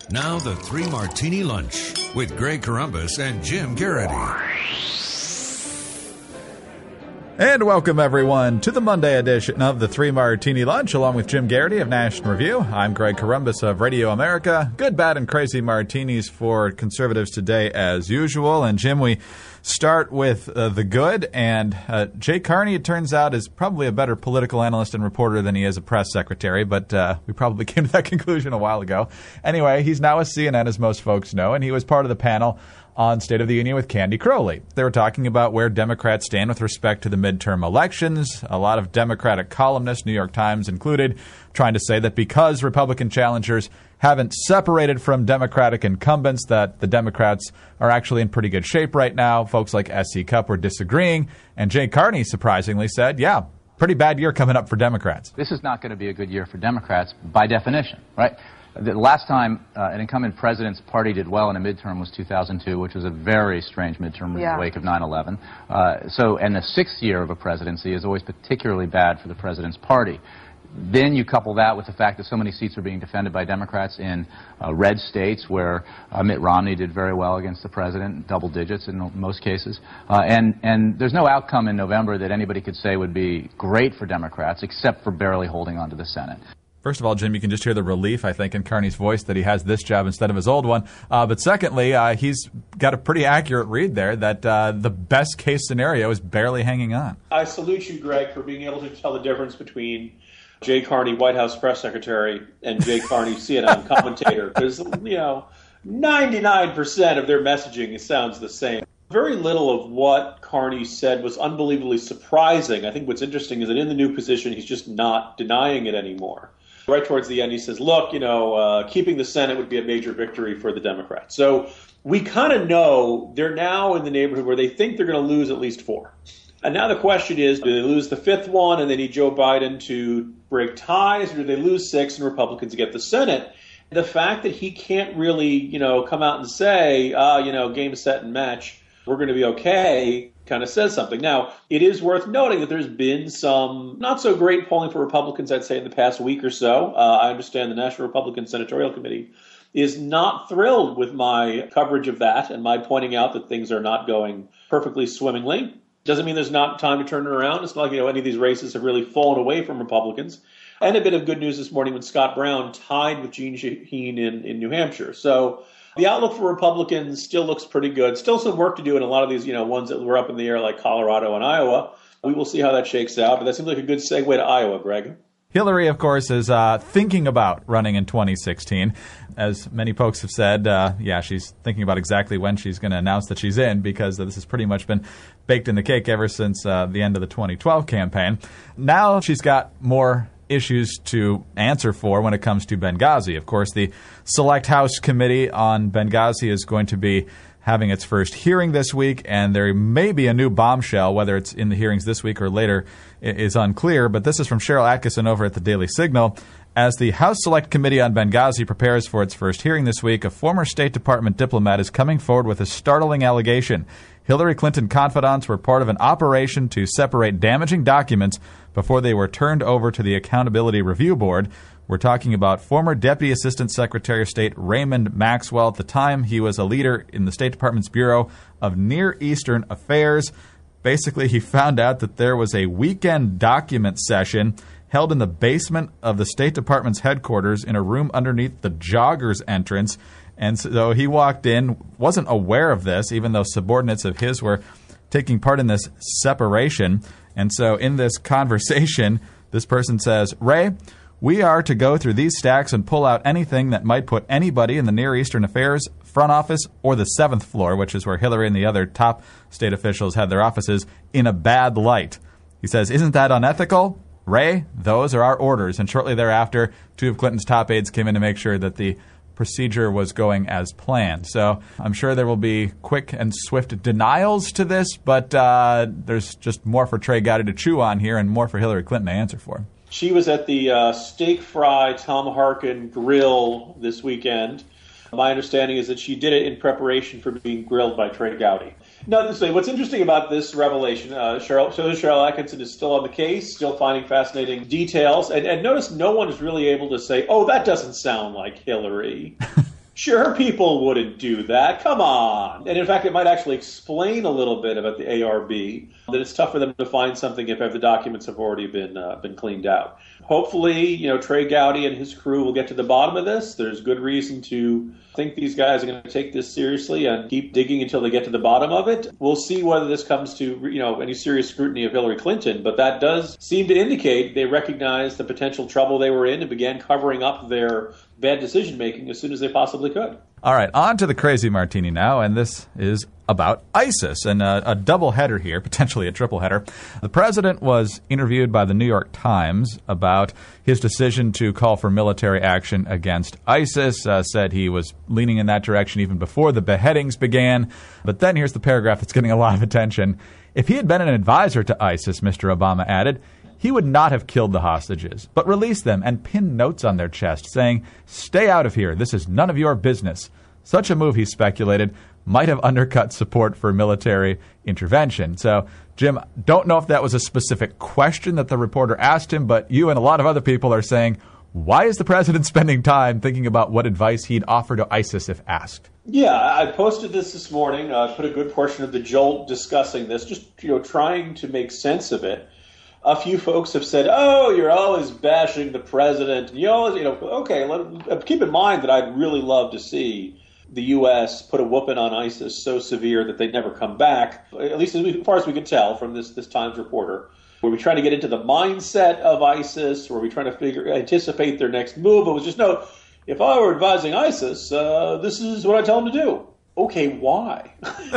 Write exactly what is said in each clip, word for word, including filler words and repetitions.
Now the Three Martini Lunch with Greg Corombos and Jim Garrity. And welcome, everyone, to the Monday edition of the Three Martini Lunch, along with Jim Garrity of National Review. I'm Greg Corombos of Radio America. Good, bad, and crazy martinis for conservatives today, as usual. And, Jim, we start with uh, the good. And uh, Jay Carney, it turns out, is probably a better political analyst and reporter than he is a press secretary. But uh, we probably came to that conclusion a while ago. Anyway, he's now with C N N, as most folks know, and he was part of the panel on State of the Union with Candy Crowley. They were talking about where Democrats stand with respect to the midterm elections. A lot of Democratic columnists, New York Times included, trying to say that because Republican challengers haven't separated from Democratic incumbents, that the Democrats are actually in pretty good shape right now. Folks like S C Cupp were disagreeing. And Jay Carney, surprisingly, said, yeah, pretty bad year coming up for Democrats. This is not going to be a good year for Democrats by definition, right? The last time uh, an incumbent president's party did well in a midterm was two thousand two, which was a very strange midterm yeah. in the wake of nine eleven. Uh, so, and the sixth year of a presidency is always particularly bad for the president's party. Then you couple that with the fact that so many seats are being defended by Democrats in uh, red states where uh, Mitt Romney did very well against the president, double digits in most cases. Uh, and, and there's no outcome in November that anybody could say would be great for Democrats except for barely holding on to the Senate. First of all, Jim, you can just hear the relief, I think, in Carney's voice that he has this job instead of his old one. Uh, but secondly, uh, he's got a pretty accurate read there that uh, the best case scenario is barely hanging on. I salute you, Greg, for being able to tell the difference between Jay Carney, White House press secretary, and Jay Carney, C N N commentator, because, you know, ninety-nine percent of their messaging sounds the same. Very little of what Carney said was unbelievably surprising. I think what's interesting is that in the new position, he's just not denying it anymore. Right towards the end, he says, look, you know, uh, keeping the Senate would be a major victory for the Democrats. So we kind of know they're now in the neighborhood where they think they're going to lose at least four. And now the question is, do they lose the fifth one and they need Joe Biden to break ties, or do they lose six and Republicans get the Senate? The fact that he can't really, you know, come out and say, uh, you know, game, set, and match, we're going to be okay, kind of says something. Now, it is worth noting that there's been some not so great polling for Republicans, I'd say, in the past week or so. Uh, I understand the National Republican Senatorial Committee is not thrilled with my coverage of that and my pointing out that things are not going perfectly swimmingly. Doesn't mean there's not time to turn it around. It's not like, you know, any of these races have really fallen away from Republicans. And a bit of good news this morning when Scott Brown tied with Jeanne Shaheen in, in New Hampshire. So the outlook for Republicans still looks pretty good. Still some work to do in a lot of these, you know, ones that were up in the air like Colorado and Iowa. We will see how that shakes out. But that seems like a good segue to Iowa, Greg. Hillary, of course, is uh, thinking about running in twenty sixteen. As many folks have said, uh, yeah, she's thinking about exactly when she's going to announce that she's in, because this has pretty much been baked in the cake ever since uh, the end of the twenty twelve campaign. Now she's got more issues to answer for when it comes to Benghazi. Of course, the Select House Committee on Benghazi is going to be having its first hearing this week, and there may be a new bombshell. Whether it's in the hearings this week or later is unclear, but this is from Cheryl Atkinson over at the Daily Signal. As the House Select Committee on Benghazi prepares for its first hearing this week, a former State Department diplomat is coming forward with a startling allegation. Hillary Clinton confidants were part of an operation to separate damaging documents before they were turned over to the Accountability Review Board. We're talking about former Deputy Assistant Secretary of State Raymond Maxwell. At the time, he was a leader in the State Department's Bureau of Near Eastern Affairs. Basically, he found out that there was a weekend document session held in the basement of the State Department's headquarters in a room underneath the joggers entrance. And so he walked in, wasn't aware of this, even though subordinates of his were taking part in this separation. And so in this conversation, this person says, Ray, we are to go through these stacks and pull out anything that might put anybody in the Near Eastern Affairs front office or the seventh floor, which is where Hillary and the other top state officials had their offices, in a bad light. He says, isn't that unethical? Ray, those are our orders. And shortly thereafter, two of Clinton's top aides came in to make sure that the procedure was going as planned. So I'm sure there will be quick and swift denials to this, but uh, there's just more for Trey Gowdy to chew on here and more for Hillary Clinton to answer for. She was at the uh, Steak Fry Tom Harkin Grill this weekend. My understanding is that she did it in preparation for being grilled by Trey Gowdy. Now, this way, what's interesting about this revelation, uh, Cheryl, so Cheryl Atkinson is still on the case, still finding fascinating details. And, and notice no one is really able to say, oh, that doesn't sound like Hillary. Sure, people wouldn't do that. Come on. And in fact, it might actually explain a little bit about the A R B, that it's tough for them to find something if the documents have already been uh, been cleaned out. Hopefully, you know, Trey Gowdy and his crew will get to the bottom of this. There's good reason to think these guys are going to take this seriously and keep digging until they get to the bottom of it. We'll see whether this comes to, you know, any serious scrutiny of Hillary Clinton, but that does seem to indicate they recognize the potential trouble they were in and began covering up their bad decision-making as soon as they possibly could. All right, on to the crazy martini now, and this is about ISIS, and a, a double header here, potentially a triple header. The president was interviewed by the New York Times about his decision to call for military action against ISIS, uh, said he was leaning in that direction even before the beheadings began. But then here's the paragraph that's getting a lot of attention. If he had been an advisor to ISIS, Mister Obama added, he would not have killed the hostages, but released them and pinned notes on their chest saying, "Stay out of here. This is none of your business." Such a move, he speculated, might have undercut support for military intervention. So, Jim, don't know if that was a specific question that the reporter asked him, but you and a lot of other people are saying, why is the president spending time thinking about what advice he'd offer to ISIS if asked? Yeah, I posted this this morning. I uh, put a good portion of the Jolt discussing this, just, you know, trying to make sense of it. A few folks have said, oh, you're always bashing the president. You always, you know, okay, let, keep in mind that I'd really love to see the U S put a whooping on ISIS so severe that they'd never come back, at least as, we, as far as we could tell from this, this Times reporter. Were we trying to get into the mindset of ISIS? Were we trying to figure anticipate their next move? It was just, no, if I were advising ISIS, uh, this is what I tell them to do. Okay, why?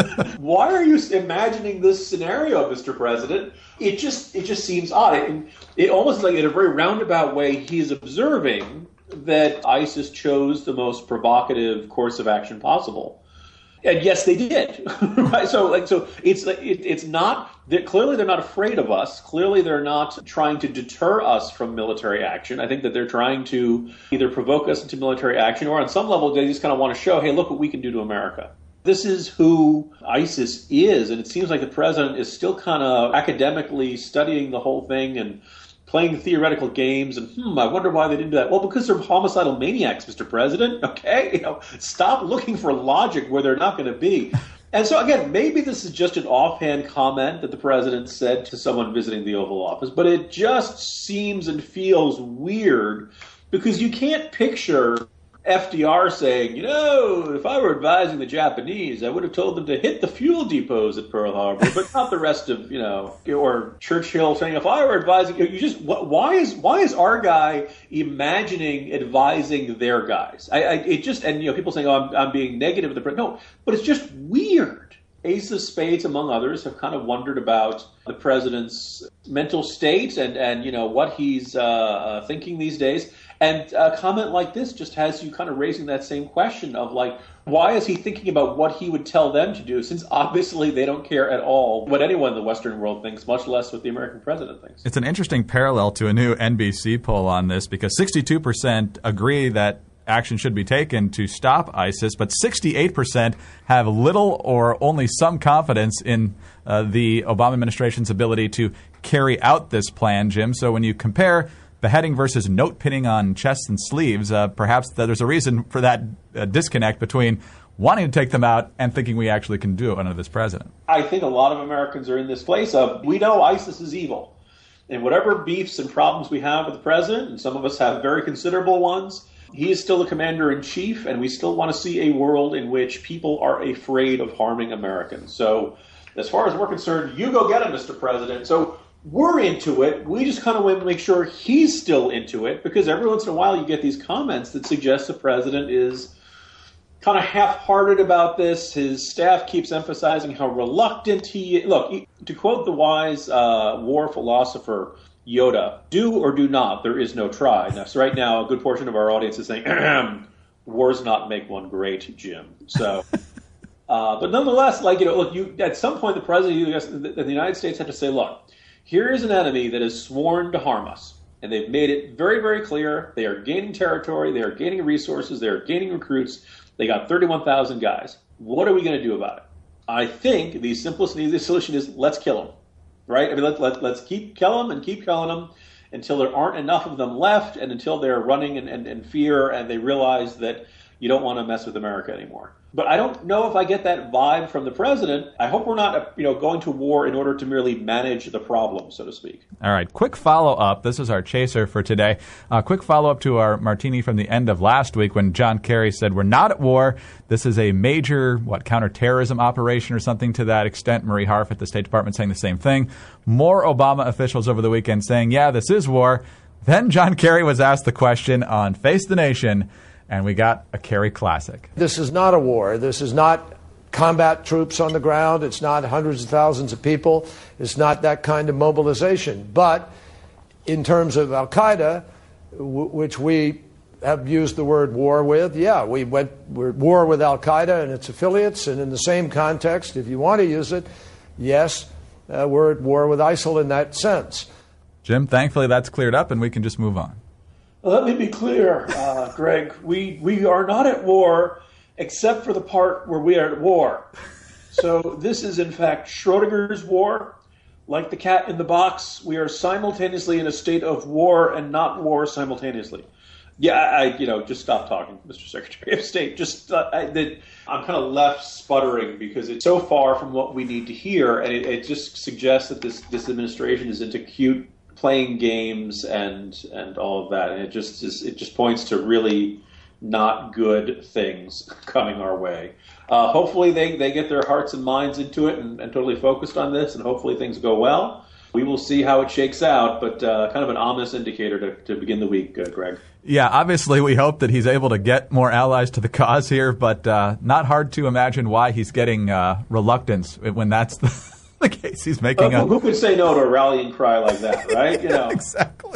Why are you imagining this scenario, Mister President? It just it just seems odd. It, it almost like in a very roundabout way, he's observing that ISIS chose the most provocative course of action possible. And yes, they did. Right? So, like, so it's it, it's not that clearly they're not afraid of us. Clearly, they're not trying to deter us from military action. I think that they're trying to either provoke us into military action, or on some level, they just kind of want to show, hey, look what we can do to America. This is who ISIS is, and it seems like the president is still kind of academically studying the whole thing and playing theoretical games, and hmm, I wonder why they didn't do that. Well, because they're homicidal maniacs, Mister President. Okay, you know, stop looking for logic where they're not going to be. And so again, maybe this is just an offhand comment that the president said to someone visiting the Oval Office, but it just seems and feels weird because you can't picture F D R saying, you know, if I were advising the Japanese, I would have told them to hit the fuel depots at Pearl Harbor, but not the rest of, you know, or Churchill saying, if I were advising, you just, why is why is our guy imagining advising their guys? I, I it just, and, you know, people saying, oh, I'm, I'm being negative of the president. No, but it's just weird. Ace of Spades, among others, have kind of wondered about the president's mental state and, and you know, what he's uh, uh, thinking these days. And a comment like this just has you kind of raising that same question of, like, why is he thinking about what he would tell them to do, since obviously they don't care at all what anyone in the Western world thinks, much less what the American president thinks. It's an interesting parallel to a new N B C poll on this, because sixty-two percent agree that action should be taken to stop ISIS, but sixty-eight percent have little or only some confidence in uh, the Obama administration's ability to carry out this plan, Jim. So when you compare beheading versus note pinning on chests and sleeves, uh, perhaps there's a reason for that uh, disconnect between wanting to take them out and thinking we actually can do it under this president. I think a lot of Americans are in this place of, we know ISIS is evil. And whatever beefs and problems we have with the president, and some of us have very considerable ones, he is still the commander-in-chief, and we still want to see a world in which people are afraid of harming Americans. So as far as we're concerned, you go get him, Mister President. So we're into it. We just kind of want to make sure he's still into it, because every once in a while you get these comments that suggest the president is kind of half-hearted about this. His staff keeps emphasizing how reluctant he is. Look, to quote the wise uh, war philosopher Yoda, do or do not, there is no try. Now, so right now, a good portion of our audience is saying, wars not make one great, Jim. So, uh, but nonetheless, like, you know, look, you at some point the president of the United States had to say, look, here is an enemy that has sworn to harm us, and they've made it very, very clear. They are gaining territory. They are gaining resources. They are gaining recruits. They got thirty-one thousand guys. What are we going to do about it? I think the simplest and easiest solution is let's kill them, right? I mean, let, let, let's keep killing them and keep killing them until there aren't enough of them left, and until they're running in, in, in fear and they realize that, you don't want to mess with America anymore. But I don't know if I get that vibe from the president. I hope we're not, you know, going to war in order to merely manage the problem, so to speak. All right, quick follow-up. This is our chaser for today. Uh, quick follow-up to our martini from the end of last week when John Kerry said we're not at war. This is a major, what, counterterrorism operation or something to that extent. Marie Harf at the State Department saying the same thing. More Obama officials over the weekend saying, yeah, this is war. Then John Kerry was asked the question on Face the Nation, and we got a Kerry classic. This is not a war. This is not combat troops on the ground. It's not hundreds of thousands of people. It's not that kind of mobilization. But in terms of al-Qaeda, w- which we have used the word war with, yeah, we went we're at war with al-Qaeda and its affiliates, and in the same context, if you want to use it, yes, uh, we're at war with ISIL in that sense. Jim, thankfully that's cleared up and we can just move on. Let me be clear, uh, Greg. We we are not at war, except for the part where we are at war. So this is, in fact, Schrodinger's war. Like the cat in the box, we are simultaneously in a state of war and not war simultaneously. Yeah, I, you know, just stop talking, Mister Secretary of State. Just uh, I, that I'm kind of left sputtering because it's so far from what we need to hear, and it, it just suggests that this this administration is into cute playing games and and all of that, and it just is, it just points to really not good things coming our way. Uh, hopefully they, they get their hearts and minds into it and, and totally focused on this, and hopefully things go well. We will see how it shakes out, but uh, kind of an ominous indicator to, to begin the week, uh, Greg. Yeah, obviously we hope that he's able to get more allies to the cause here, but uh, not hard to imagine why he's getting uh, reluctance when that's the... the case he's making. Uh, a... Who could say no to a rallying cry like that, right? You know, exactly.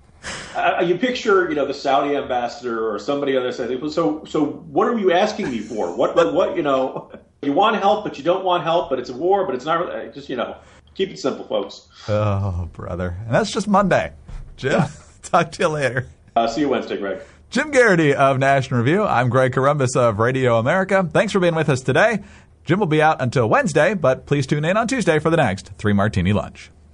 Uh, you picture, you know, the Saudi ambassador or somebody on their side. So, so what are you asking me for? What, what, what? You know, you want help, but you don't want help, but it's a war, but it's not. Really, just, you know, keep it simple, folks. Oh, brother, and that's just Monday. Jim, yeah. Talk to you later. Uh, see you Wednesday, Greg. Jim Garrity of National Review. I'm Greg Corombos of Radio America. Thanks for being with us today. Jim will be out until Wednesday, but please tune in on Tuesday for the next Three Martini Lunch.